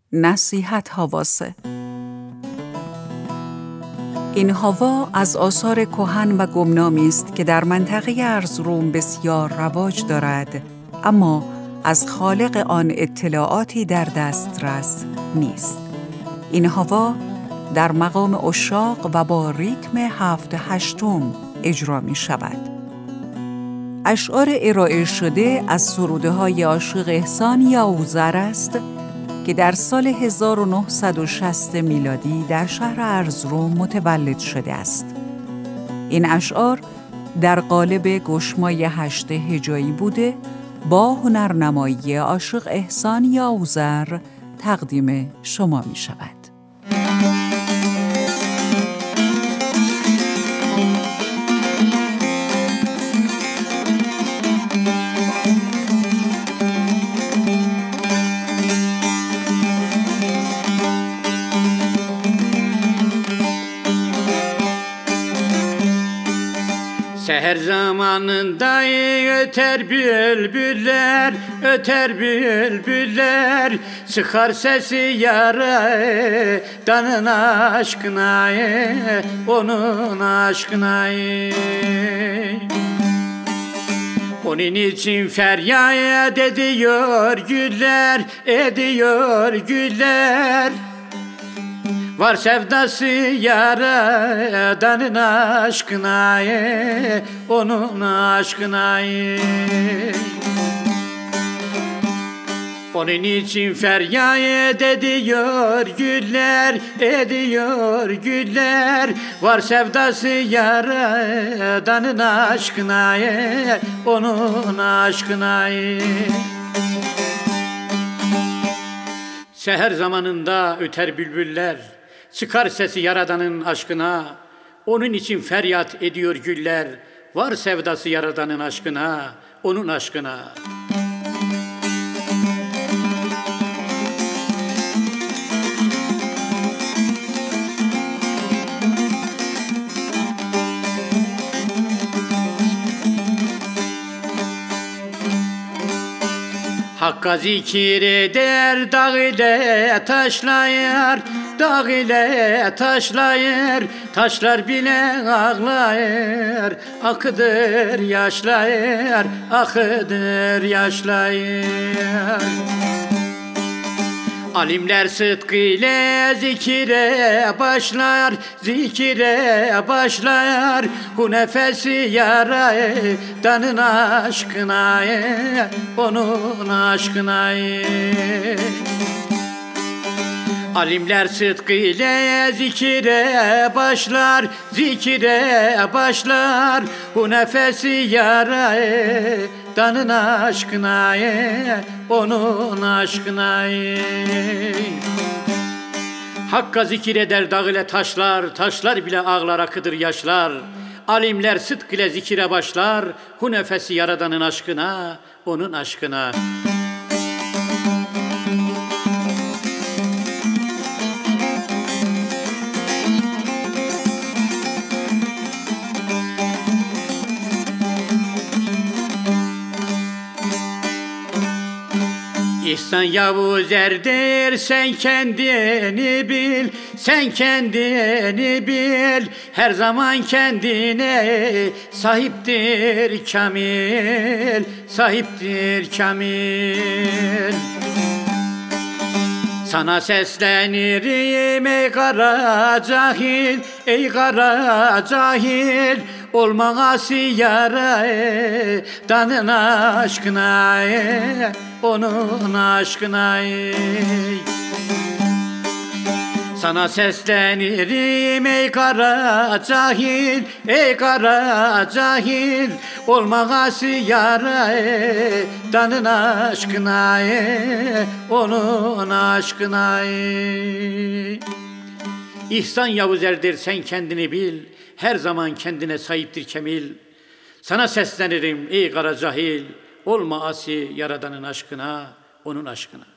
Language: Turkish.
نصیحت حواسه. این حوا از آثار کهن و گمنامی است که در منطقه ارزروم بسیار رواج دارد، اما از خالق آن اطلاعاتی در دسترس نیست. این حوا در مقام عشاق و با ریتم 7/8 اجرا می شود. اشعار ارائه شده از سروده‌های عاشق احسان یاوزر است که در سال 1960 میلادی در شهر ارزروم متولد شده است. این اشعار در قالب گشمای 8 هجایی بوده، با هنرنمایی عاشق احسان یاوزر تقدیم شما می شود. Seher zamanında öter bülbüller, öter bülbüller, çıkar sesi yaradanın aşkına, onun aşkına. Onun için feryat ediyor güller, ediyor güller. Var sevdası yaradanın aşkına, onun aşkına. Onun için feryat ediyor güller, ediyor güller. Var sevdası yaradanın aşkına, onun aşkına. Seher zamanında öter bülbüller, çıkar sesi yaradanın aşkına. Onun için feryat ediyor güller, var sevdası yaradanın aşkına, onun aşkına. Hakka zikir eder, dağ ile taşlayır, dağ ile taşlayır, taşlar bile ağlayır, akıdır yaşlayır, akıdır yaşlayır. Alimler sıdkıyla zikire başlar, zikire başlar. Bu nefesi yaradanın aşkına, onun aşkına. Alimler sıdkıyla zikire başlar, zikire başlar. Bu nefesi yaradanın aşkına, onun aşkına. Hakka zikir eder dağ ile taşlar, taşlar bile ağlar, akıdır yaşlar. Alimler sıdk ile zikire başlar, bu nefesi yaradanın aşkına, onun aşkına. İhsan Yavuzer'dir, sen kendini bil, sen kendini bil. Her zaman kendine sahiptir kamil, sahiptir kamil. Sana seslenirim ey kara cahil, ey kara cahil. Olma asi yaradanın aşkına, onun aşkına. Sana seslenirim ey kara cahil, ey kara cahil. Olma asi yaradanın aşkına, onun aşkına. İhsan Yavuzer'dir, sen kendini bil. Her zaman kendine sahiptir kemil. Sana seslenirim ey kara cahil. Olma asi yaradanın aşkına, onun aşkına.